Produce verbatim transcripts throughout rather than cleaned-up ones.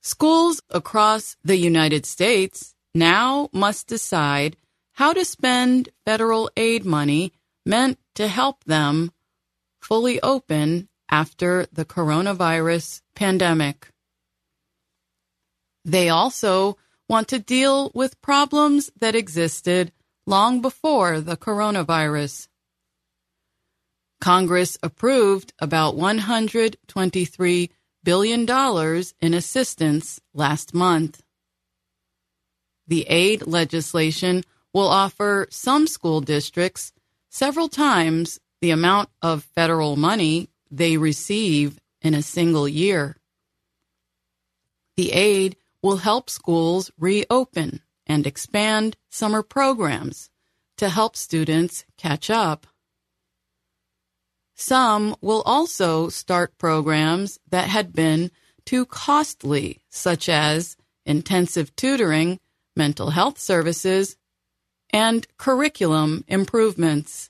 Schools across the United States now must decide how to spend federal aid money meant to help them fully open after the coronavirus pandemic. They also want to deal with problems that existed long before the coronavirus. Congress approved about one hundred twenty-three billion dollars in assistance last month. The aid legislation will offer some school districts several times the amount of federal money they receive in a single year. The aid will help schools reopen and expand summer programs to help students catch up. Some will also start programs that had been too costly, such as intensive tutoring, mental health services, and curriculum improvements.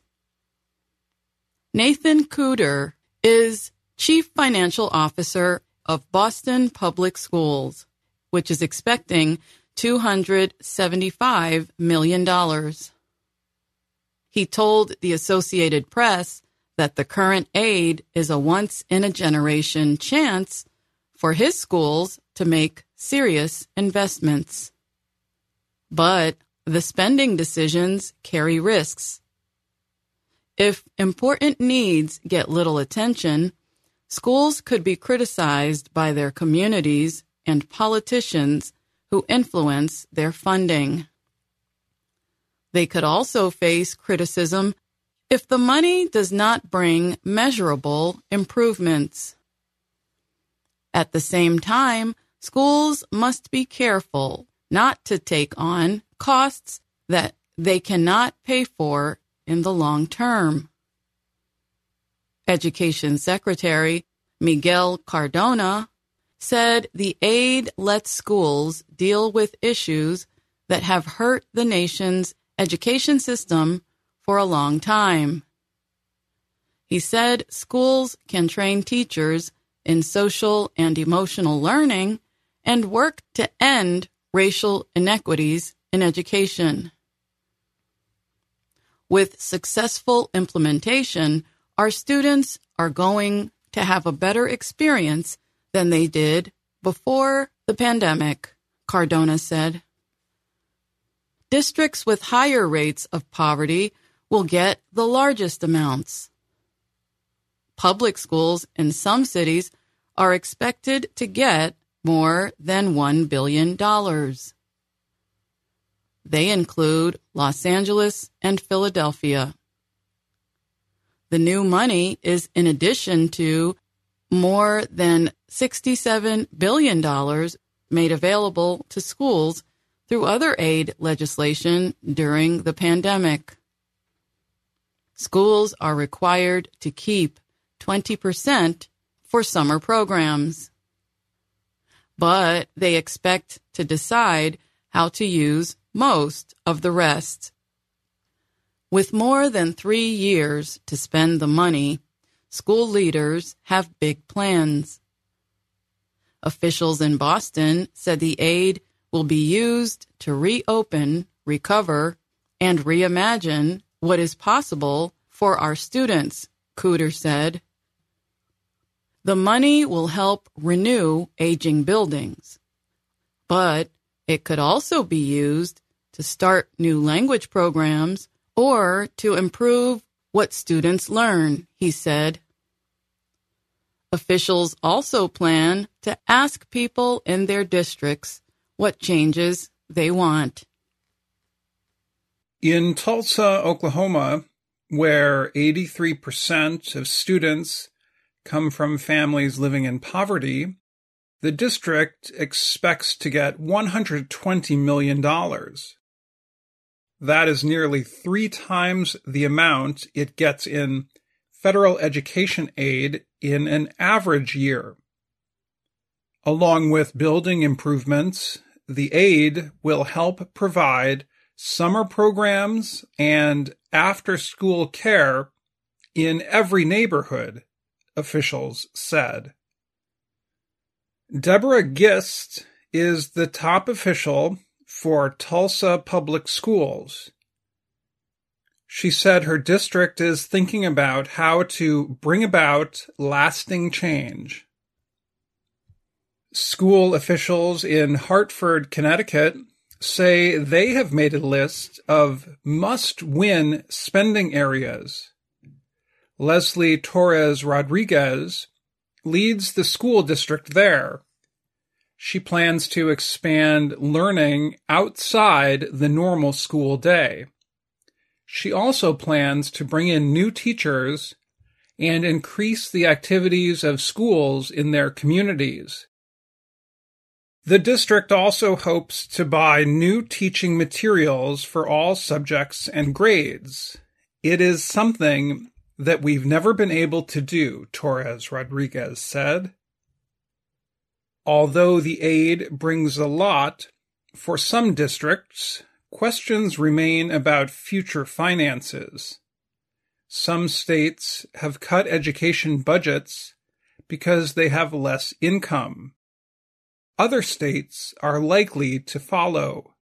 Nathan Cooter is Chief Financial Officer of Boston Public Schools, which is expecting two hundred seventy-five million dollars. He told the Associated Press that the current aid is a once-in-a-generation chance for his schools to make serious investments. But the spending decisions carry risks. If important needs get little attention, schools could be criticized by their communities and politicians who influence their funding. They could also face criticism if the money does not bring measurable improvements. At the same time, schools must be careful not to take on costs that they cannot pay for in the long term. Education Secretary Miguel Cardona said the aid lets schools deal with issues that have hurt the nation's education system for a long time. He said schools can train teachers in social and emotional learning and work to end racial inequities in education. With successful implementation, our students are going to have a better experience than they did before the pandemic, Cardona said. Districts with higher rates of poverty will get the largest amounts. Public schools in some cities are expected to get more than one billion dollars. They include Los Angeles and Philadelphia. The new money is in addition to more than sixty-seven billion dollars made available to schools through other aid legislation during the pandemic. Schools are required to keep twenty percent for summer programs, but they expect to decide how to use most of the rest. With more than three years to spend the money, school leaders have big plans. Officials in Boston said the aid will be used to reopen, recover, and reimagine what is possible for our students, Cooter said. The money will help renew aging buildings, but it could also be used to start new language programs or to improve what students learn, he said. Officials also plan to ask people in their districts what changes they want. In Tulsa, Oklahoma, where eighty-three percent of students come from families living in poverty, the district expects to get one hundred twenty million dollars. That is nearly three times the amount it gets in federal education aid in an average year. Along with building improvements, the aid will help provide summer programs and after-school care in every neighborhood, officials said. Deborah Gist is the top official for Tulsa Public Schools. She said her district is thinking about how to bring about lasting change. School officials in Hartford, Connecticut, say they have made a list of must-win spending areas. Leslie Torres Rodriguez leads the school district there. She plans to expand learning outside the normal school day. She also plans to bring in new teachers and increase the activities of schools in their communities. The district also hopes to buy new teaching materials for all subjects and grades. It is something that we've never been able to do, Torres Rodriguez said. Although the aid brings a lot, for some districts, questions remain about future finances. Some states have cut education budgets because they have less income. Other states are likely to follow.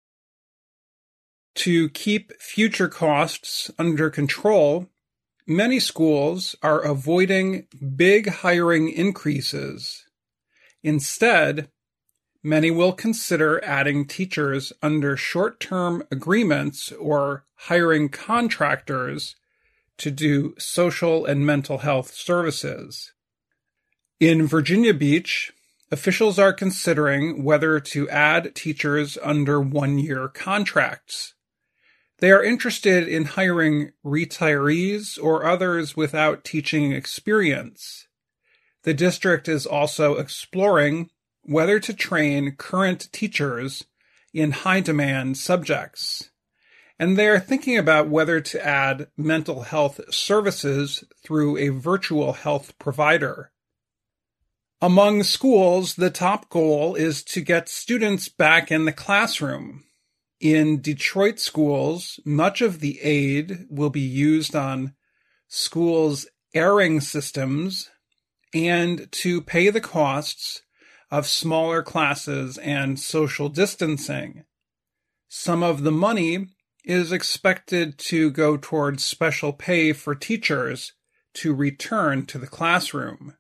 To keep future costs under control, many schools are avoiding big hiring increases. Instead, many will consider adding teachers under short-term agreements or hiring contractors to do social and mental health services. In Virginia Beach, officials are considering whether to add teachers under one-year contracts. They are interested in hiring retirees or others without teaching experience. The district is also exploring whether to train current teachers in high-demand subjects. And they are thinking about whether to add mental health services through a virtual health provider. Among schools, the top goal is to get students back in the classroom. In Detroit schools, much of the aid will be used on schools' airing systems and to pay the costs of smaller classes and social distancing. Some of the money is expected to go towards special pay for teachers to return to the classroom.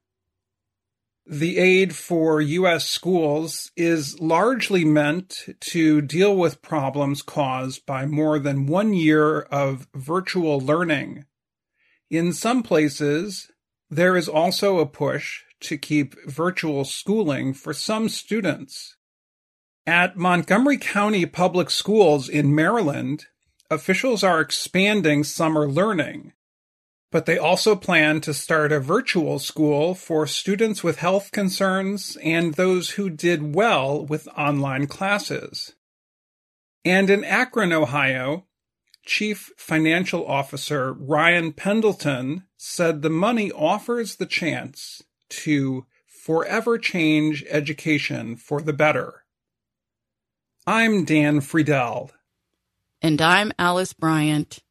The aid for U S schools is largely meant to deal with problems caused by more than one year of virtual learning. In some places, there is also a push to keep virtual schooling for some students. At Montgomery County Public Schools in Maryland, officials are expanding summer learning, but they also plan to start a virtual school for students with health concerns and those who did well with online classes. And in Akron, Ohio, Chief Financial Officer Ryan Pendleton said the money offers the chance to forever change education for the better. I'm Dan Friedel. And I'm Alice Bryant.